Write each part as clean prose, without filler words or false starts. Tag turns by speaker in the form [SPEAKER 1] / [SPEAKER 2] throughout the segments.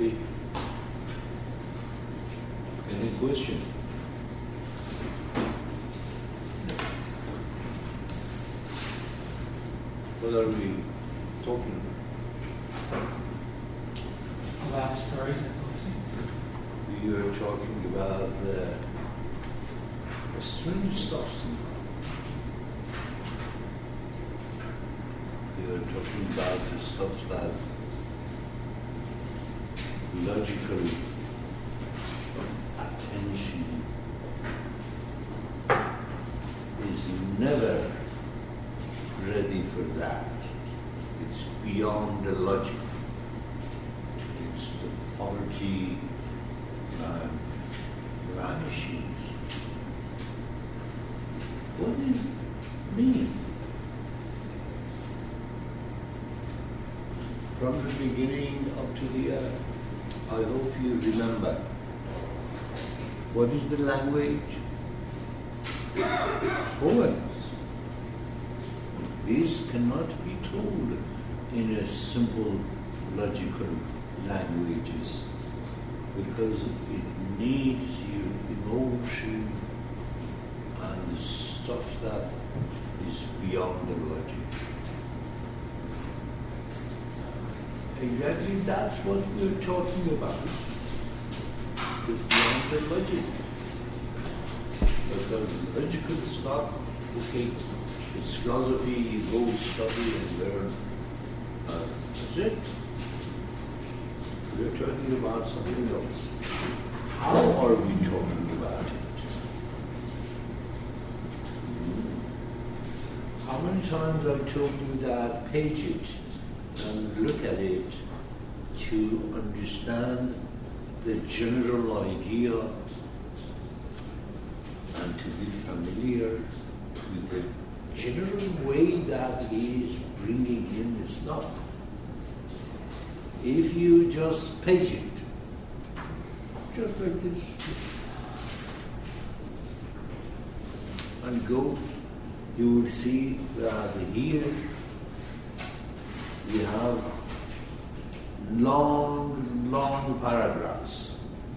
[SPEAKER 1] Okay. Any question? What are we talking about?
[SPEAKER 2] Last stories and postings.
[SPEAKER 1] We are talking about the strange stuff. We are talking about the stuff that logical attention is never ready for that. It's beyond the logic. It's the poverty vanishes. What does it mean? From the beginning up to the end, I hope you remember. What is the language? Poems. This cannot be told in a simple, logical languages because it needs your emotion and the stuff that is beyond the logic. Exactly, that's what we're talking about. It's beyond the logic. Because logical stuff, okay, it's philosophy, you go study and learn. That's it. We're talking about something else. How are we talking about it? How many times I told you that page it and look at it to understand the general idea and to be familiar with the general way that he is bringing in the stuff. If you just page it, just like this, and go, you will see that here we have long paragraphs.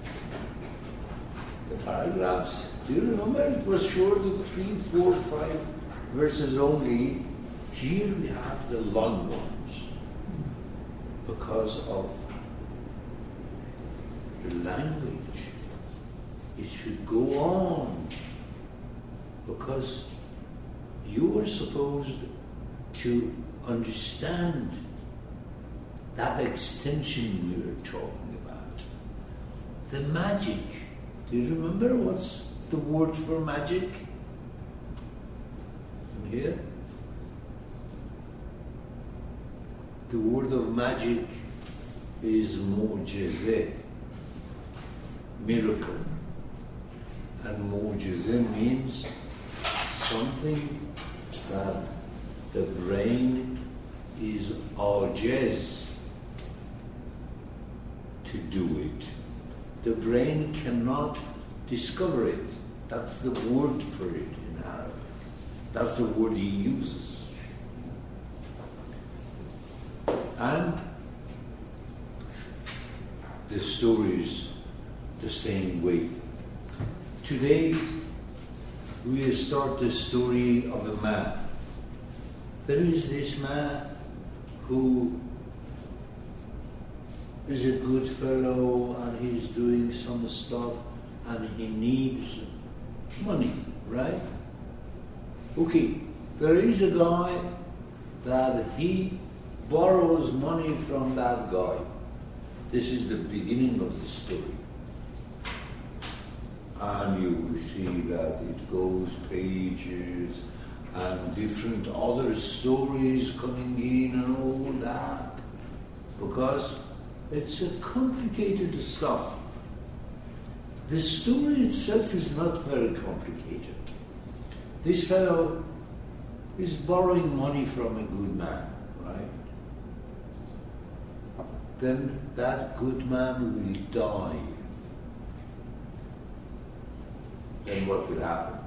[SPEAKER 1] The paragraphs, do you remember? It was short of 3, 4, 5 verses only. Here we have the long ones because of the language. It should go on because you are supposed to understand that extension we were talking about. The magic. Do you remember what's the word for magic? In here? The word of magic is mu'jizeh, miracle. And mu'jizeh means something that the brain is ajiz to do it. The brain cannot discover it. That's the word for it in Arabic. That's the word he uses. And the story is the same way. Today, we start the story of a man. There is this man who is a good fellow and he's doing some stuff and he needs money, right? Okay, there is a guy that he borrows money from that guy. This is the beginning of the story. And you will see that it goes pages and different other stories coming in and all that. Because it's a complicated stuff. The story itself is not very complicated. This fellow is borrowing money from a good man, right? Then that good man will die. Then what will happen?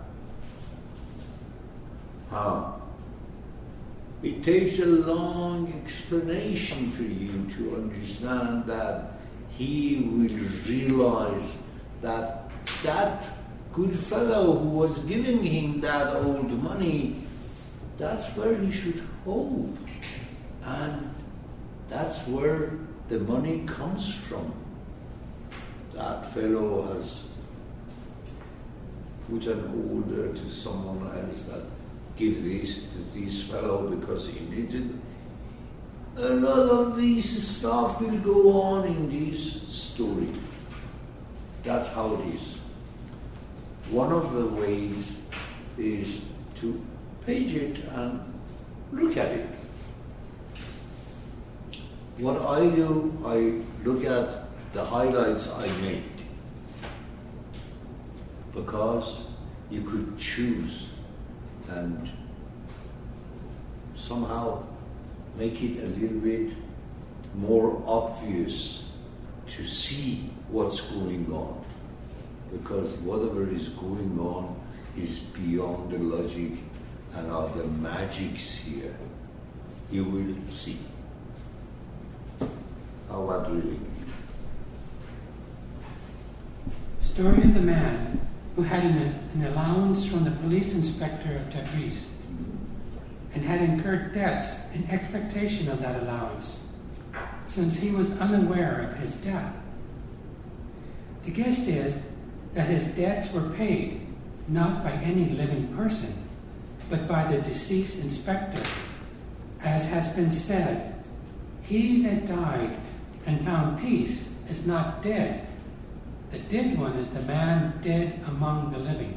[SPEAKER 1] It takes a long explanation for you to understand that he will realize that that good fellow who was giving him that old money, that's where he should hope. And that's where the money comes from. That fellow has put an order to someone else that give this to this fellow because he needs it. A lot of this stuff will go on in this story. That's how it is. One of the ways is to page it and look at it. What I do, I look at the highlights I made, because you could choose and somehow make it a little bit more obvious to see what's going on, because whatever is going on is beyond the logic and are the magics here. You will see. How about reading?
[SPEAKER 2] Story of the man who had an allowance from the police inspector of Tabriz and had incurred debts in expectation of that allowance, since he was unaware of his death. The guess is that his debts were paid not by any living person, but by the deceased inspector. As has been said, he that died and found peace is not dead. The dead one is the man dead among the living.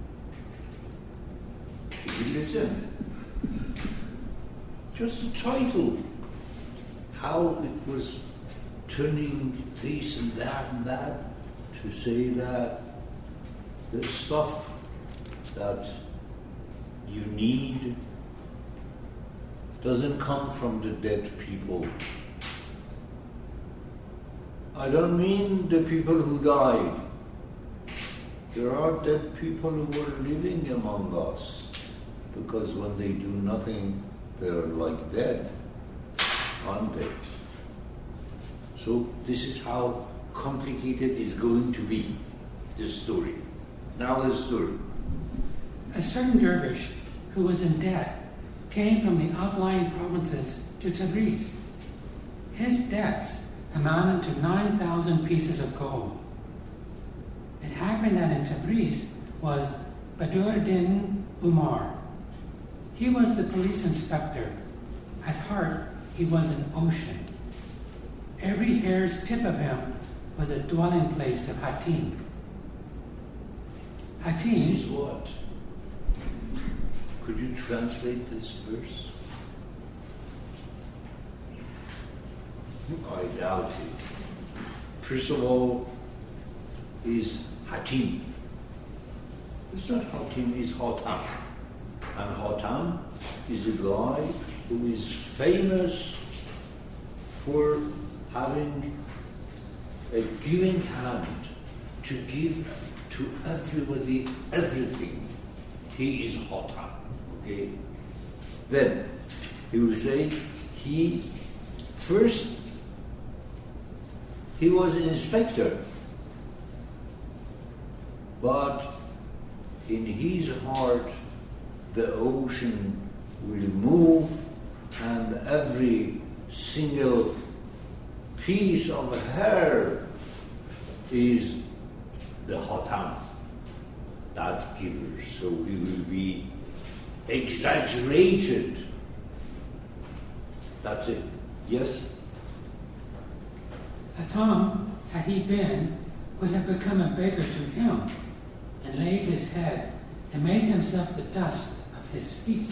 [SPEAKER 1] Did you listen? Just the title. How it was turning this and that to say that the stuff that you need doesn't come from the dead people. I don't mean the people who died. There are dead people who are living among us, because when they do nothing, they're like dead, aren't they? So this is how complicated it's going to be, this story. Now the story.
[SPEAKER 2] A certain dervish who was in debt came from the outlying provinces to Tabriz. His debts amounted to 9,000 pieces of gold. It happened that in Tabriz was Badruddin Umar. He was the police inspector. At heart, he was an ocean. Every hair's tip of him was a dwelling place of Hatim. Hatim
[SPEAKER 1] is what? Could you translate this verse? I doubt it. First of all, is Hatim. It's not Hatim, it's Hotam. And Hotam is a guy who is famous for having a giving hand to give to everybody everything. He is Hotam. Okay? Then he will say he was an inspector, but in his heart the ocean will move, and every single piece of hair is the Hotam, that giver. So he will be exaggerated. That's it. Yes?
[SPEAKER 2] Hatim, had he been, would have become a beggar to him, and laid his head, and made himself the dust of his feet.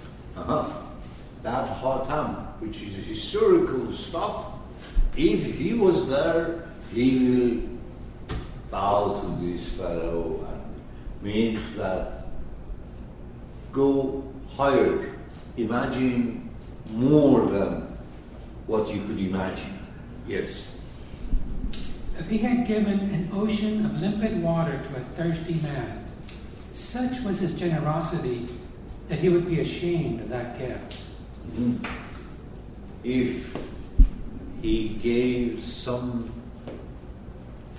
[SPEAKER 1] That Hotam, which is historical stuff, if he was there, he will bow to this fellow, and means that go higher, imagine more than what you could imagine. Yes.
[SPEAKER 2] If he had given an ocean of limpid water to a thirsty man, such was his generosity that he would be ashamed of that gift.
[SPEAKER 1] If he gave some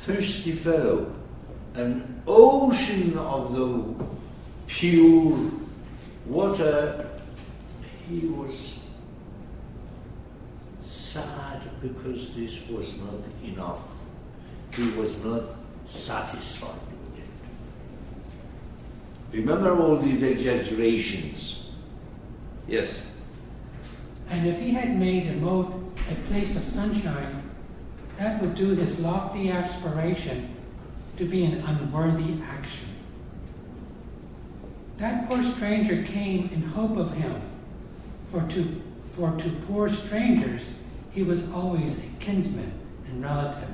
[SPEAKER 1] thirsty fellow, an ocean of the pure water. He was sad because this was not enough. He was not satisfied with it. Remember all these exaggerations? Yes.
[SPEAKER 2] And if he had made a moat a place of sunshine, that would do his lofty aspiration to be an unworthy action. That poor stranger came in hope of him, for to poor strangers he was always a kinsman and relative.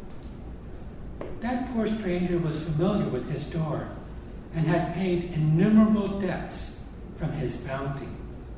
[SPEAKER 2] That poor stranger was familiar with his door and had paid innumerable debts from his bounty.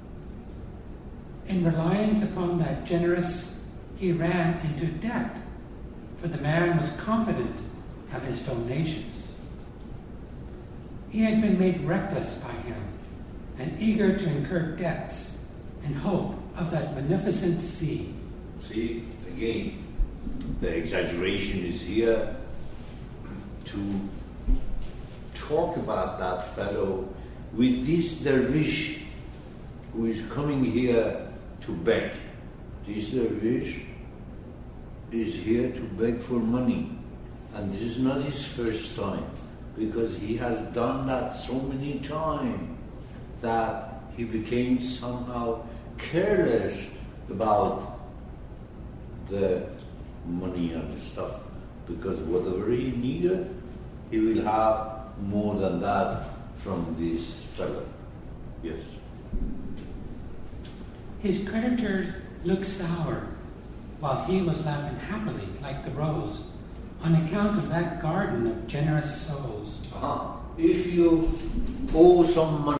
[SPEAKER 2] In reliance upon that generous, he ran into debt, for the man was confident of his donations. He had been made reckless by him and eager to incur debts in hope of that beneficent sea.
[SPEAKER 1] See, again, the exaggeration is here to talk about that fellow with this dervish who is coming here to beg. This dervish is here to beg for money, and this is not his first time, because he has done that so many times that he became somehow careless about the money and stuff, because whatever he needed, he will have more than that from this fellow. Yes.
[SPEAKER 2] His creditors looked sour, while he was laughing happily like the rose, on account of that garden of generous souls.
[SPEAKER 1] If you owe some money